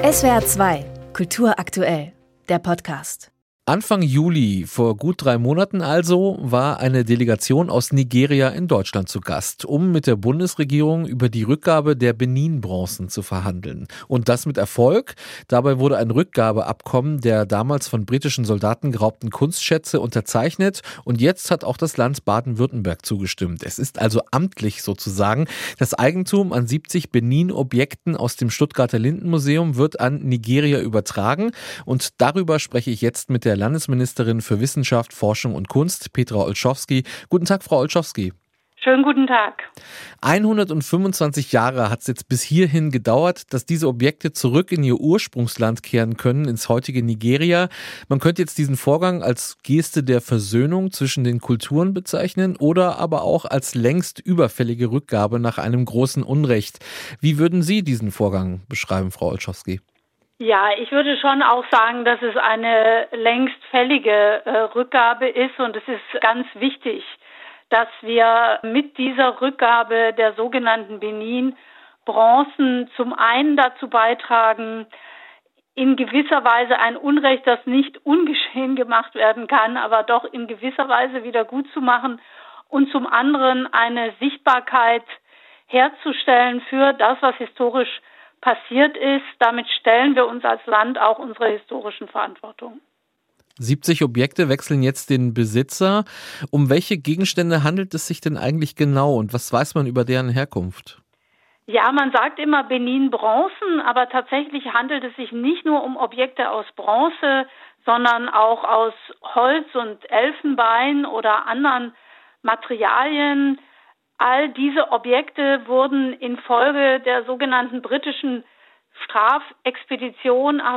SWR 2, Kultur aktuell, der Podcast. Anfang Juli, vor gut 3 Monaten also, war eine Delegation aus Nigeria in Deutschland zu Gast, um mit der Bundesregierung über die Rückgabe der Benin-Bronzen zu verhandeln. Und das mit Erfolg. Dabei wurde ein Rückgabeabkommen der damals von britischen Soldaten geraubten Kunstschätze unterzeichnet. Und jetzt hat auch das Land Baden-Württemberg zugestimmt. Es ist also amtlich sozusagen. Das Eigentum an 70 Benin-Objekten aus dem Stuttgarter Lindenmuseum wird an Nigeria übertragen. Und darüber spreche ich jetzt mit der Landesministerin für Wissenschaft, Forschung und Kunst, Petra Olschowski. Guten Tag, Frau Olschowski. Schönen guten Tag. 125 Jahre hat es jetzt bis hierhin gedauert, dass diese Objekte zurück in ihr Ursprungsland kehren können, ins heutige Nigeria. Man könnte jetzt diesen Vorgang als Geste der Versöhnung zwischen den Kulturen bezeichnen oder aber auch als längst überfällige Rückgabe nach einem großen Unrecht. Wie würden Sie diesen Vorgang beschreiben, Frau Olschowski? Ja, ich würde schon auch sagen, dass es eine längst fällige Rückgabe ist und es ist ganz wichtig, dass wir mit dieser Rückgabe der sogenannten Benin-Bronzen zum einen dazu beitragen, in gewisser Weise ein Unrecht, das nicht ungeschehen gemacht werden kann, aber doch in gewisser Weise wieder gut zu machen und zum anderen eine Sichtbarkeit herzustellen für das, was historisch passiert ist. Damit stellen wir uns als Land auch unserer historischen Verantwortung. 70 Objekte wechseln jetzt den Besitzer. Um welche Gegenstände handelt es sich denn eigentlich genau und was weiß man über deren Herkunft? Ja, man sagt immer Benin-Bronzen, aber tatsächlich handelt es sich nicht nur um Objekte aus Bronze, sondern auch aus Holz und Elfenbein oder anderen Materialien. All diese Objekte wurden infolge der sogenannten britischen Strafexpedition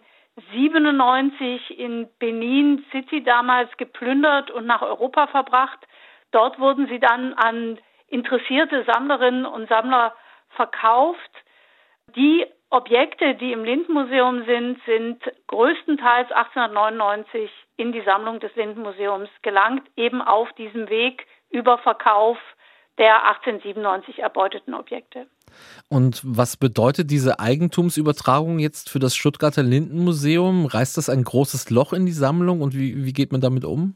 1897 in Benin City damals geplündert und nach Europa verbracht. Dort wurden sie dann an interessierte Sammlerinnen und Sammler verkauft. Die Objekte, die im Lindenmuseum sind größtenteils 1899 in die Sammlung des Lindenmuseums gelangt, eben auf diesem Weg über Verkauf der 1897 erbeuteten Objekte. Und was bedeutet diese Eigentumsübertragung jetzt für das Stuttgarter Lindenmuseum? Reißt das ein großes Loch in die Sammlung und wie geht man damit um?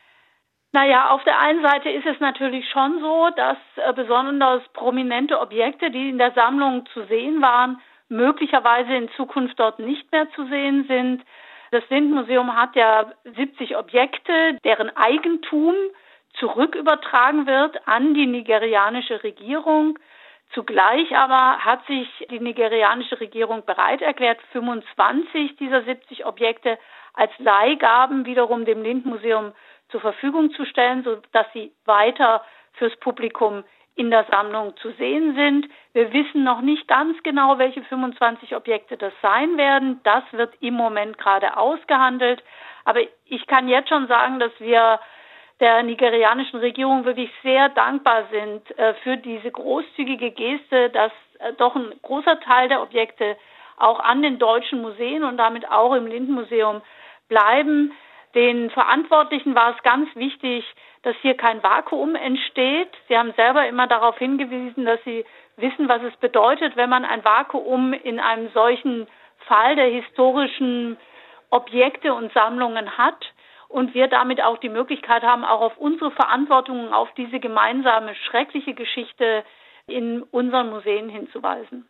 Naja, auf der einen Seite ist es natürlich schon so, dass besonders prominente Objekte, die in der Sammlung zu sehen waren, möglicherweise in Zukunft dort nicht mehr zu sehen sind. Das Lindenmuseum hat ja 70 Objekte, deren Eigentum zurückübertragen wird an die nigerianische Regierung. Zugleich aber hat sich die nigerianische Regierung bereit erklärt, 25 dieser 70 Objekte als Leihgaben wiederum dem Lindenmuseum zur Verfügung zu stellen, sodass sie weiter fürs Publikum in der Sammlung zu sehen sind. Wir wissen noch nicht ganz genau, welche 25 Objekte das sein werden. Das wird im Moment gerade ausgehandelt. Aber ich kann jetzt schon sagen, dass wir der nigerianischen Regierung wirklich sehr dankbar sind für diese großzügige Geste, dass doch ein großer Teil der Objekte auch an den deutschen Museen und damit auch im Lindenmuseum bleiben. Den Verantwortlichen war es ganz wichtig, dass hier kein Vakuum entsteht. Sie haben selber immer darauf hingewiesen, dass sie wissen, was es bedeutet, wenn man ein Vakuum in einem solchen Fall der historischen Objekte und Sammlungen hat. Und wir damit auch die Möglichkeit haben, auch auf unsere Verantwortung, auf diese gemeinsame schreckliche Geschichte in unseren Museen hinzuweisen.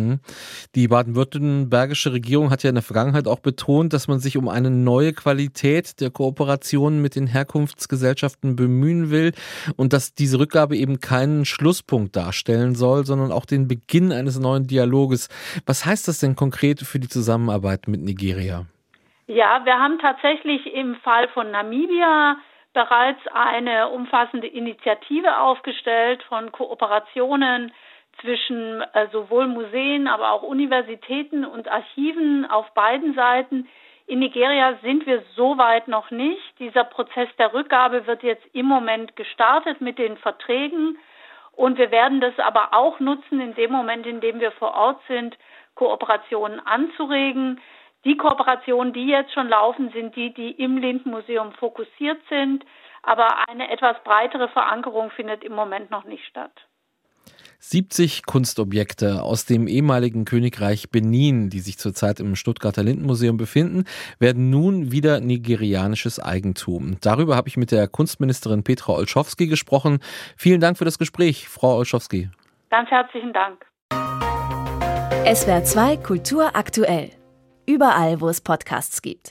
Die baden-württembergische Regierung hat ja in der Vergangenheit auch betont, dass man sich um eine neue Qualität der Kooperation mit den Herkunftsgesellschaften bemühen will und dass diese Rückgabe eben keinen Schlusspunkt darstellen soll, sondern auch den Beginn eines neuen Dialoges. Was heißt das denn konkret für die Zusammenarbeit mit Nigeria? Ja, wir haben tatsächlich im Fall von Namibia bereits eine umfassende Initiative aufgestellt von Kooperationen zwischen sowohl Museen, aber auch Universitäten und Archiven auf beiden Seiten. In Nigeria sind wir so weit noch nicht. Dieser Prozess der Rückgabe wird jetzt im Moment gestartet mit den Verträgen und wir werden das aber auch nutzen in dem Moment, in dem wir vor Ort sind, Kooperationen anzuregen. Die Kooperationen, die jetzt schon laufen, sind die im Lindenmuseum fokussiert sind, aber eine etwas breitere Verankerung findet im Moment noch nicht statt. 70 Kunstobjekte aus dem ehemaligen Königreich Benin, die sich zurzeit im Stuttgarter Lindenmuseum befinden, werden nun wieder nigerianisches Eigentum. Darüber habe ich mit der Kunstministerin Petra Olschowski gesprochen. Vielen Dank für das Gespräch, Frau Olschowski. Ganz herzlichen Dank. SWR 2 Kultur aktuell. Überall, wo es Podcasts gibt.